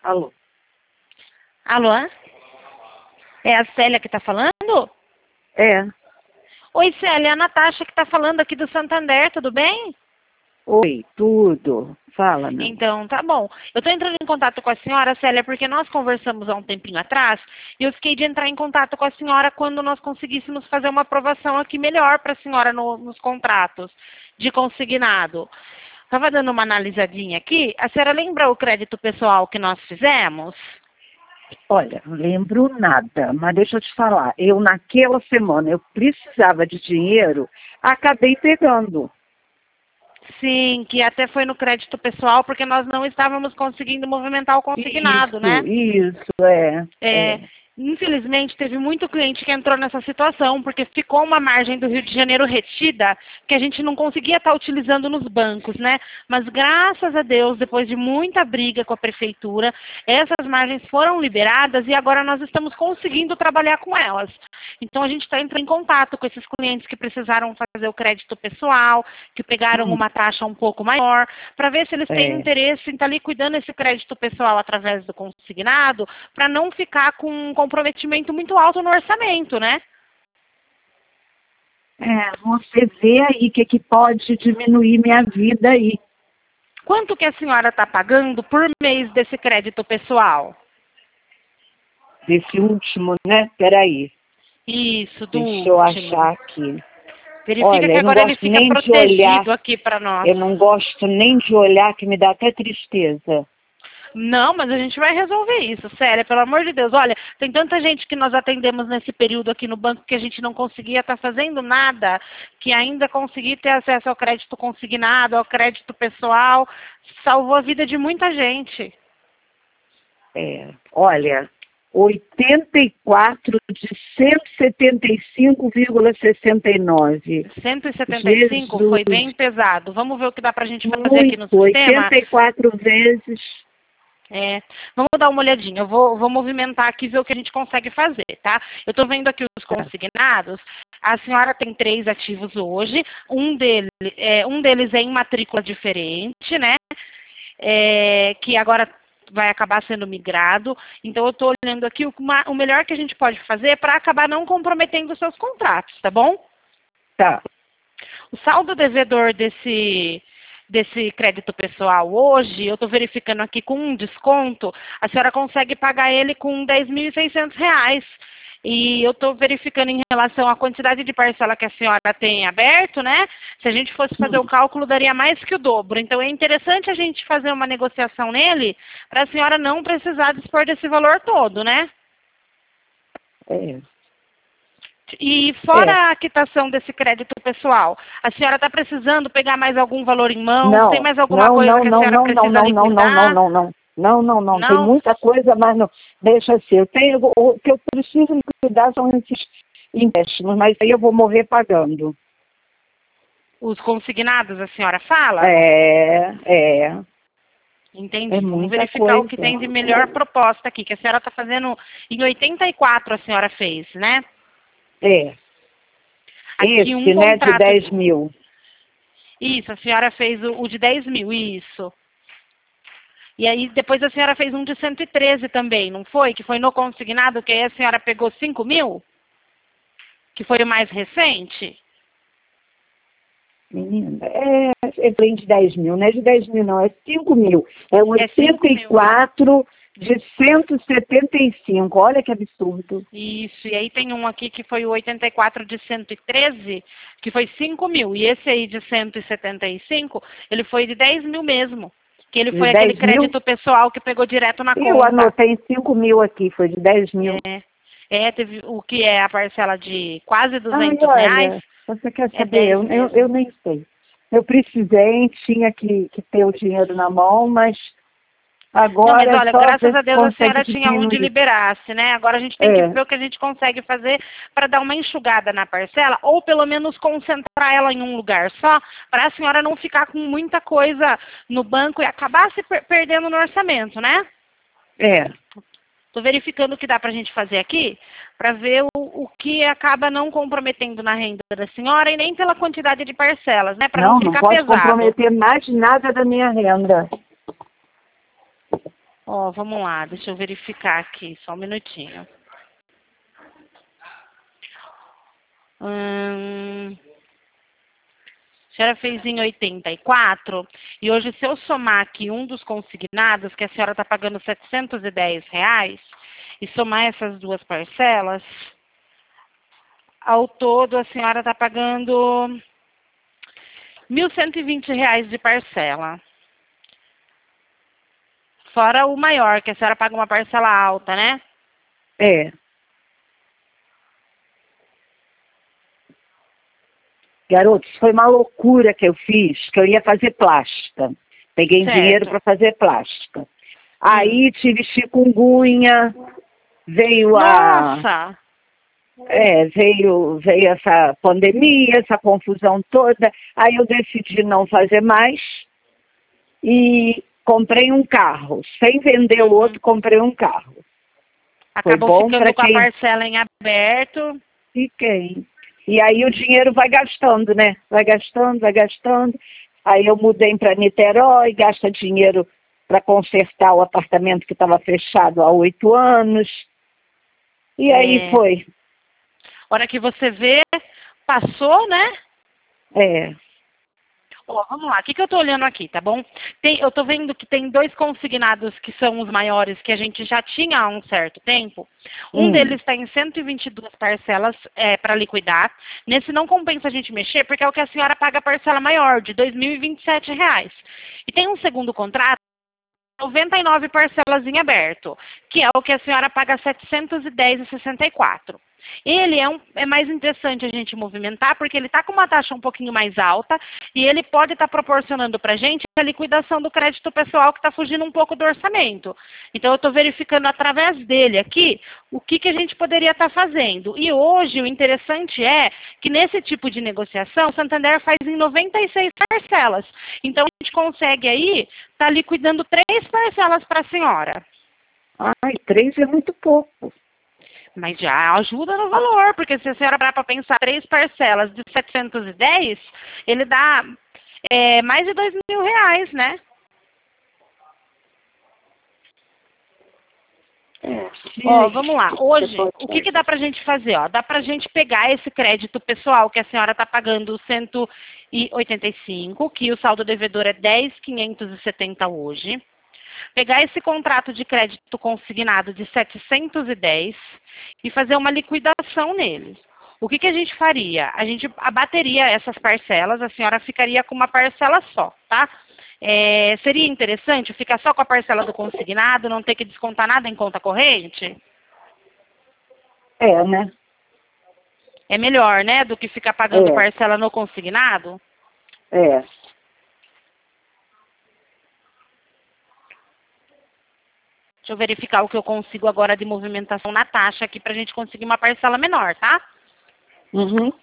Alô? Alô? É a Célia que está falando? É. Oi, Célia, é a Natasha que está falando aqui do Santander, tudo bem? Oi, tudo. Fala, meu. Então, tá bom. Eu estou entrando em contato com a senhora, Célia, porque nós conversamos há um tempinho atrás e eu fiquei de entrar em contato com a senhora quando nós conseguíssemos fazer uma aprovação aqui melhor para a senhora nos contratos de consignado. Estava dando uma analisadinha aqui. A senhora lembra o crédito pessoal que nós fizemos? Olha, não lembro nada, mas deixa eu te falar. Eu, naquela semana, eu precisava de dinheiro, acabei pegando. Sim, que até foi no crédito pessoal, porque nós não estávamos conseguindo movimentar o consignado, né? Isso, é. É, infelizmente, teve muito cliente que entrou nessa situação, porque ficou uma margem do Rio de Janeiro retida, que a gente não conseguia estar utilizando nos bancos, né? Mas graças a Deus, depois de muita briga com a prefeitura, essas margens foram liberadas e agora nós estamos conseguindo trabalhar com elas. Então a gente está entrando em contato com esses clientes que precisaram fazer o crédito pessoal, que pegaram uma taxa um pouco maior, para ver se eles têm interesse em estar liquidando esse crédito pessoal através do consignado, para não ficar com um comprometimento muito alto no orçamento, né? Você vê aí o que pode diminuir minha vida aí. Quanto que a senhora está pagando por mês desse crédito pessoal? Desse último, né? Peraí. Isso, do Deixa eu último. achar aqui. Verifica Olha, que eu não agora ele gosto fica nem de olhar. protegido aqui para nós. Eu não gosto nem de olhar, que me dá até tristeza. Não, mas a gente vai resolver isso, sério, pelo amor de Deus. Olha, tem tanta gente que nós atendemos nesse período aqui no banco que a gente não conseguia estar fazendo nada, que ainda consegui ter acesso ao crédito consignado, ao crédito pessoal, salvou a vida de muita gente. Olha, 84 de 175,69. 175 Jesus. foi bem pesado. Vamos ver o que dá pra gente fazer aqui no Muito, sistema. 84 vezes. Vamos dar uma olhadinha. Eu vou movimentar aqui e ver o que a gente consegue fazer, tá? Eu estou vendo aqui os consignados. A senhora tem 3 ativos hoje. Um deles é em matrícula diferente, né? Que agora vai acabar sendo migrado. Então, eu estou olhando aqui o melhor que a gente pode fazer para acabar não comprometendo os seus contratos, tá bom? Tá. O saldo devedor desse crédito pessoal hoje, eu estou verificando aqui com um desconto, a senhora consegue pagar ele com R$10.600. E eu estou verificando em relação à quantidade de parcela que a senhora tem aberto, né? Se a gente fosse fazer o cálculo, daria mais que o dobro. Então, é interessante a gente fazer uma negociação nele para a senhora não precisar dispor desse valor todo, né? E fora a quitação desse crédito pessoal, a senhora está precisando pegar mais algum valor em mãos? Tem mais alguma coisa que a senhora precisa liquidar? Não. Tem muita coisa, mas não. Deixa assim. O que eu preciso liquidar são esses empréstimos, mas aí eu vou morrer pagando. Os consignados, a senhora fala? Entendi. Vamos verificar o que tem de melhor proposta aqui, que a senhora está fazendo em 84, a senhora fez, né? Aqui Esse, um né, de contrato 10 mil. Isso, a senhora fez o de 10 mil, isso. E aí depois a senhora fez um de 113 também, não foi? Que foi no consignado, que aí a senhora pegou 5 mil? Que foi o mais recente? Menina, bem de 10 mil, não é de 10 mil não, é 5 mil. É um 84 de 175, olha que absurdo. Isso, e aí tem um aqui que foi o 84 de 113, que foi 5 mil. E esse aí de 175, ele foi de 10 mil mesmo. Que ele foi aquele crédito pessoal que pegou direto na conta. Eu anotei 5 mil aqui, foi de 10 mil. Teve o que é a parcela de quase R$200. Você quer saber? Eu nem sei. Eu precisei, tinha que ter o dinheiro na mão, mas agora... Não, mas olha, graças a Deus a senhora tinha onde liberasse, né? Agora a gente tem que ver o que a gente consegue fazer para dar uma enxugada na parcela, ou pelo menos concentrar ela em um lugar só, para a senhora não ficar com muita coisa no banco e acabar se perdendo no orçamento, né? Estou verificando o que dá para a gente fazer aqui, para ver o que acaba não comprometendo na renda da senhora e nem pela quantidade de parcelas, né? Para não ficar pesado. Não pode comprometer mais nada da minha renda. Ó, vamos lá, deixa eu verificar aqui, só um minutinho. A senhora fez em 84 e hoje se eu somar aqui um dos consignados, que a senhora está pagando R$ 710, e somar essas duas parcelas, ao todo a senhora está pagando R$ 1.120 de parcela. Fora o maior, que a senhora paga uma parcela alta, né? É. Garotos, foi uma loucura que eu fiz, que eu ia fazer plástica. Peguei dinheiro para fazer plástica. Aí tive chikungunya, veio Nossa! Veio essa pandemia, essa confusão toda. Aí eu decidi não fazer mais e comprei um carro. Sem vender o outro, comprei um carro. Acabou ficando com a parcela em aberto. Fiquei. E aí o dinheiro vai gastando, né? Vai gastando, vai gastando. Aí eu mudei para Niterói, gasta dinheiro para consertar o apartamento que estava fechado há 8 anos. E aí foi. Hora que você vê, passou, né? Ó, vamos lá, o que eu tô olhando aqui, tá bom? Eu tô vendo que tem 2 consignados que são os maiores que a gente já tinha há um certo tempo. Um deles está em 122 parcelas para liquidar. Nesse não compensa a gente mexer, porque é o que a senhora paga a parcela maior, de R$ 2.027. E tem um segundo contrato, 99 parcelas em aberto, que é o que a senhora paga R$ 710,64. Ele é mais interessante a gente movimentar, porque ele está com uma taxa um pouquinho mais alta e ele pode estar proporcionando para a gente a liquidação do crédito pessoal que está fugindo um pouco do orçamento. Então, eu estou verificando através dele aqui o que a gente poderia estar fazendo. E hoje, o interessante é que nesse tipo de negociação, o Santander faz em 96 parcelas. Então, a gente consegue aí estar liquidando 3 parcelas para a senhora. Ai, 3 é muito pouco. Mas já ajuda no valor, porque se a senhora parar para pensar 3 parcelas de 710, ele dá mais de R$ 2.000, né? Ó, vamos lá. Hoje, o que dá pra gente fazer? Ó? Dá pra gente pegar esse crédito pessoal que a senhora está pagando 185, que o saldo devedor é 10.570 hoje. Pegar esse contrato de crédito consignado de 710 e fazer uma liquidação nele. O que a gente faria? A gente abateria essas parcelas, a senhora ficaria com uma parcela só, tá? Seria interessante ficar só com a parcela do consignado, não ter que descontar nada em conta corrente? Né? É melhor, né, do que ficar pagando parcela no consignado? Deixa eu verificar o que eu consigo agora de movimentação na taxa aqui para a gente conseguir uma parcela menor, tá? Uhum.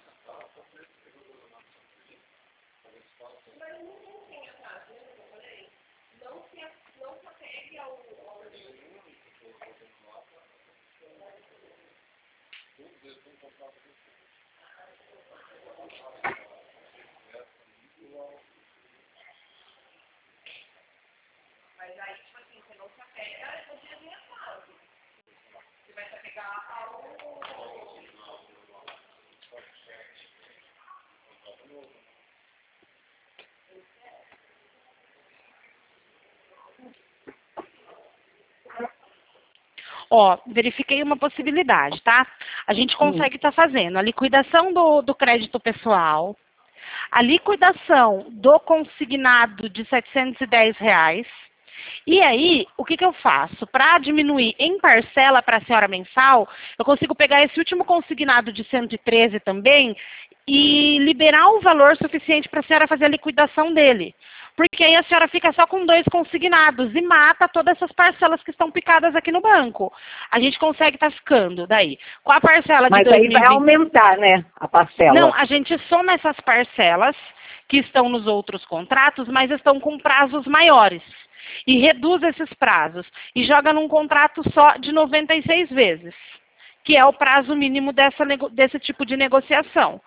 Ó, verifiquei uma possibilidade, tá? A gente consegue estar fazendo a liquidação do crédito pessoal, a liquidação do consignado de R$ 710, e aí, o que eu faço? Para diminuir em parcela para a senhora mensal, eu consigo pegar esse último consignado de 113 também e liberar um valor suficiente para a senhora fazer a liquidação dele. Porque aí a senhora fica só com 2 consignados e mata todas essas parcelas que estão picadas aqui no banco. A gente consegue estar ficando daí. Com a parcela de 2020... Mas aí vai aumentar, né, a parcela? Não, a gente soma essas parcelas que estão nos outros contratos, mas estão com prazos maiores. E reduz esses prazos. E joga num contrato só de 96 vezes, que é o prazo mínimo desse tipo de negociação.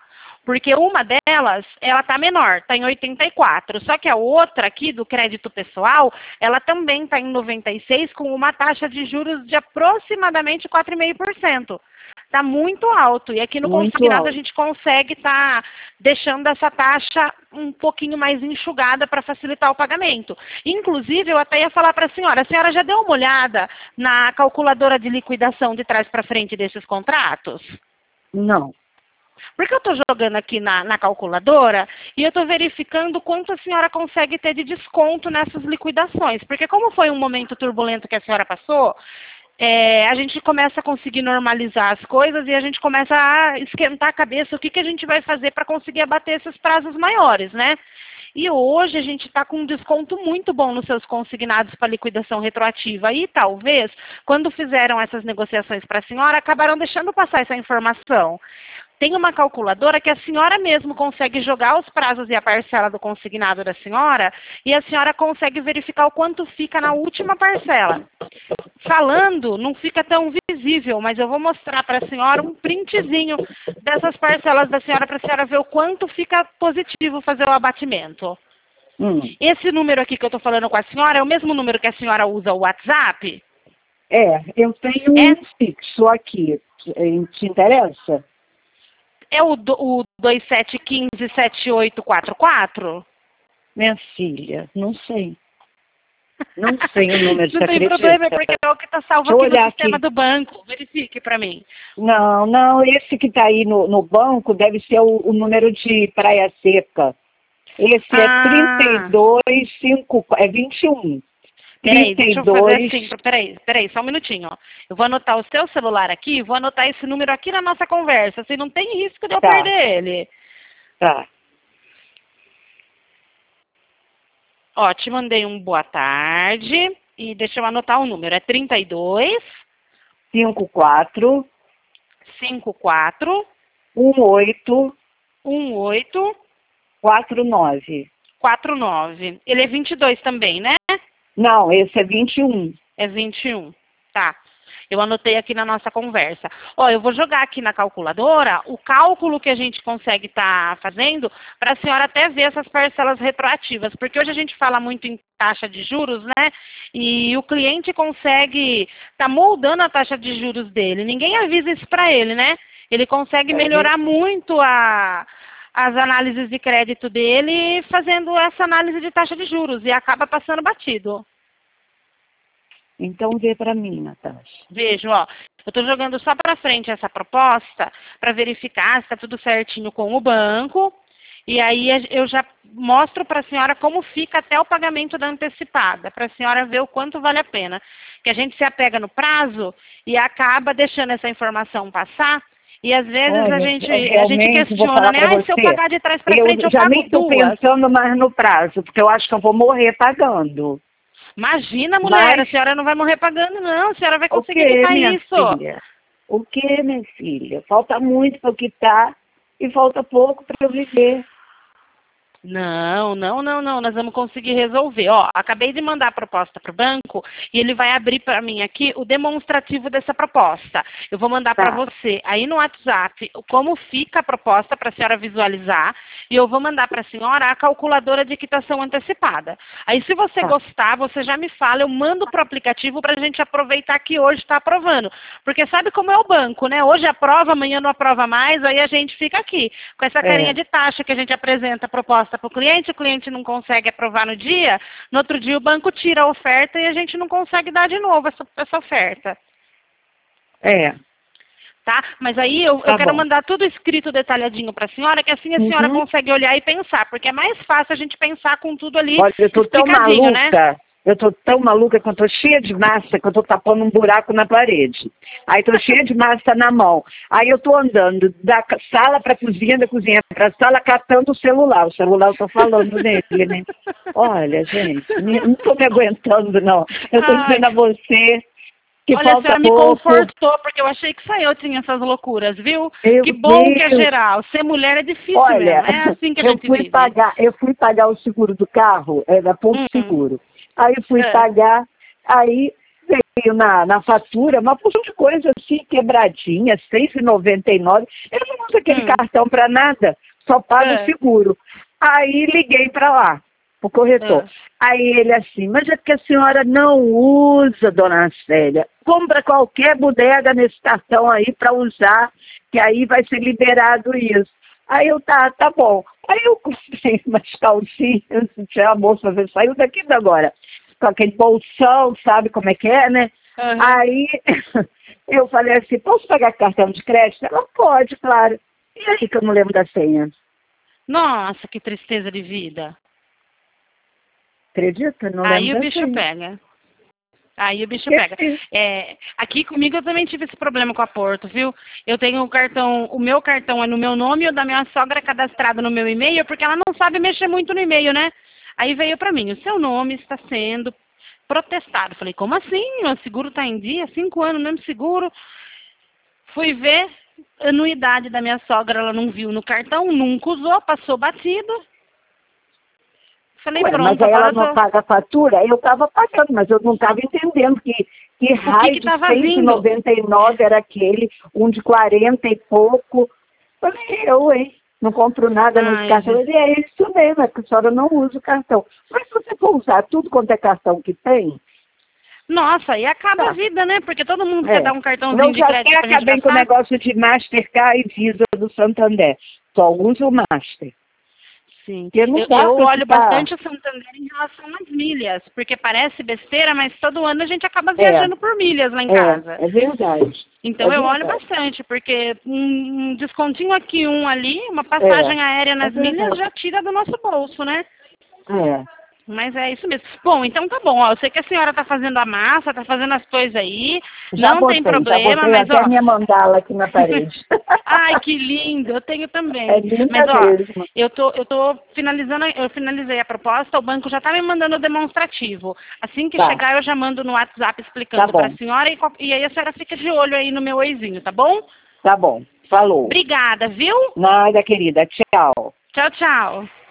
Porque uma delas, ela está menor, está em 84. Só que a outra aqui, do crédito pessoal, ela também está em 96, com uma taxa de juros de aproximadamente 4,5%. Está muito alto. E aqui no Muito consignado alto. a gente consegue estar deixando essa taxa um pouquinho mais enxugada para facilitar o pagamento. Inclusive, eu até ia falar para a senhora já deu uma olhada na calculadora de liquidação de trás para frente desses contratos? Não. Porque eu estou jogando aqui na calculadora e eu estou verificando quanto a senhora consegue ter de desconto nessas liquidações. Porque como foi um momento turbulento que a senhora passou, a gente começa a conseguir normalizar as coisas e a gente começa a esquentar a cabeça o que a gente vai fazer para conseguir abater esses prazos maiores, né? E hoje a gente está com um desconto muito bom nos seus consignados para liquidação retroativa. E talvez, quando fizeram essas negociações para a senhora, acabaram deixando passar essa informação. Tem uma calculadora que a senhora mesmo consegue jogar os prazos e a parcela do consignado da senhora e a senhora consegue verificar o quanto fica na última parcela. Falando, não fica tão visível, mas eu vou mostrar para a senhora um printzinho dessas parcelas da senhora para a senhora ver o quanto fica positivo fazer o abatimento. Esse número aqui que eu estou falando com a senhora é o mesmo número que a senhora usa o WhatsApp? Eu tenho um fixo aqui. Te interessa? É o 27157844? Minha filha, não sei. Não sei o número, não tem problema, porque é o que está salvo aqui no sistema do banco. Verifique para mim. Não, esse que está aí no banco deve ser o número de Praia Seca. Esse é 21. Peraí, deixa eu fazer assim, peraí, só um minutinho, ó. Eu vou anotar o seu celular aqui, vou anotar esse número aqui na nossa conversa, assim, não tem risco de eu perder ele. Tá. Ó, te mandei um boa tarde, e deixa eu anotar o número, é 32... 54... 54... 18... 49. Ele é 22 também, né? Não, esse é 21. É 21, tá. Eu anotei aqui na nossa conversa. Ó, eu vou jogar aqui na calculadora o cálculo que a gente consegue estar fazendo para a senhora até ver essas parcelas retroativas. Porque hoje a gente fala muito em taxa de juros, né? E o cliente consegue estar moldando a taxa de juros dele. Ninguém avisa isso para ele, né? Ele consegue melhorar muito as análises de crédito dele fazendo essa análise de taxa de juros e acaba passando batido. Então vê para mim, Natasha. Vejo, ó. Eu estou jogando só para frente essa proposta para verificar se está tudo certinho com o banco. E aí eu já mostro para a senhora como fica até o pagamento da antecipada, para a senhora ver o quanto vale a pena. Que a gente se apega no prazo e acaba deixando essa informação passar. E às vezes a gente questiona, né? Se eu pagar de trás para frente, eu pago duas. Eu já nem estou pensando mais no prazo, porque eu acho que eu vou morrer pagando. Imagina, mulher, a senhora não vai morrer pagando, não. A senhora vai conseguir quitar isso. Filha? O que, minha filha? Falta muito para eu quitar e falta pouco para eu viver. Não. Nós vamos conseguir resolver. Ó, acabei de mandar a proposta para o banco e ele vai abrir para mim aqui o demonstrativo dessa proposta. Eu vou mandar para você aí no WhatsApp como fica a proposta para a senhora visualizar e eu vou mandar para a senhora a calculadora de quitação antecipada. Aí se você gostar, você já me fala, eu mando para o aplicativo para a gente aproveitar que hoje está aprovando. Porque sabe como é o banco, né? Hoje aprova, amanhã não aprova mais, aí a gente fica aqui com essa carinha de taxa que a gente apresenta a proposta para o cliente não consegue aprovar no dia, no outro dia o banco tira a oferta e a gente não consegue dar de novo essa oferta. Tá? Mas aí eu quero mandar tudo escrito detalhadinho para a senhora, que assim a senhora consegue olhar e pensar, porque é mais fácil a gente pensar com tudo ali. Olha, eu estou tão maluca, né? Eu estou tão maluca que eu estou cheia de massa, que eu estou tapando um buraco na parede. Aí estou cheia de massa na mão. Aí eu estou andando da sala para a cozinha, da cozinha para a sala, catando o celular. O celular eu estou falando nele, né? Olha, gente, não estou me aguentando, não. Eu estou dizendo a você que olha, falta a senhora me pouco. confortou, porque eu achei que só eu tinha essas loucuras, viu? Que bom que é geral. Ser mulher é difícil mesmo. É assim que a gente vive. Eu fui pagar o seguro do carro, da Ponto Seguro. Aí eu fui pagar, aí veio na fatura uma porção de coisa assim, quebradinha, R$6,99. Eu não uso aquele cartão para nada. só paga o seguro. Aí liguei para lá, o corretor. Aí ele assim, mas é porque a senhora não usa, dona Célia. Compra qualquer bodega nesse cartão aí para usar, que aí vai ser liberado isso. Aí eu, tá bom. Aí eu comprei umas calcinhas, a moça saiu daqui agora, com aquele bolsão, sabe como é que é, né? Aí eu falei assim, posso pagar cartão de crédito? Ela pode, claro. E aí que eu não lembro da senha? Nossa, que tristeza de vida. Acredita? Não lembro Aí o da bicho senha. pega. Aí o bicho pega. Aqui comigo eu também tive esse problema com a Porto, viu? Eu tenho o cartão, o meu cartão é no meu nome e o da minha sogra é cadastrado no meu e-mail, porque ela não sabe mexer muito no e-mail, né? Aí veio pra mim, o seu nome está sendo protestado. Falei, como assim? O seguro tá em dia? 5 anos, mesmo seguro. Fui ver a anuidade da minha sogra, ela não viu no cartão, nunca usou, passou batido. Falei, pronto, mas aí ela não paga a fatura? Eu estava pagando, mas eu não estava entendendo que raio de 199 era aquele, um de 40 e pouco. Falei, hein? Não compro nada nesse cartão. Ele é isso mesmo, é que a senhora não usa o cartão. Mas se você for usar tudo quanto é cartão que tem... Nossa, aí acaba a vida, né? Porque todo mundo quer dar um cartãozinho de crédito pra gente gastar. Eu já acabei com o negócio de Mastercard e Visa do Santander. Só uso o Master. Sim. Eu olho bastante o Santander em relação às milhas, porque parece besteira, mas todo ano a gente acaba viajando por milhas lá em casa. É verdade. Então eu olho bastante, porque um descontinho aqui, um ali, uma passagem aérea nas milhas já tira do nosso bolso, né? Mas é isso mesmo. Bom, então tá bom. Ó, eu sei que a senhora tá fazendo a massa, tá fazendo as coisas aí. Não tem problema, já mas até minha mandala aqui na parede. Ai, que lindo. Eu tenho também. É linda mas mesmo. eu tô finalizando, eu finalizei a proposta, o banco já tá me mandando o demonstrativo. Assim que chegar, eu já mando no WhatsApp explicando pra senhora e aí a senhora fica de olho aí no meu oizinho, tá bom? Tá bom. Falou. Obrigada, viu? Nada, querida. Tchau. Tchau, tchau.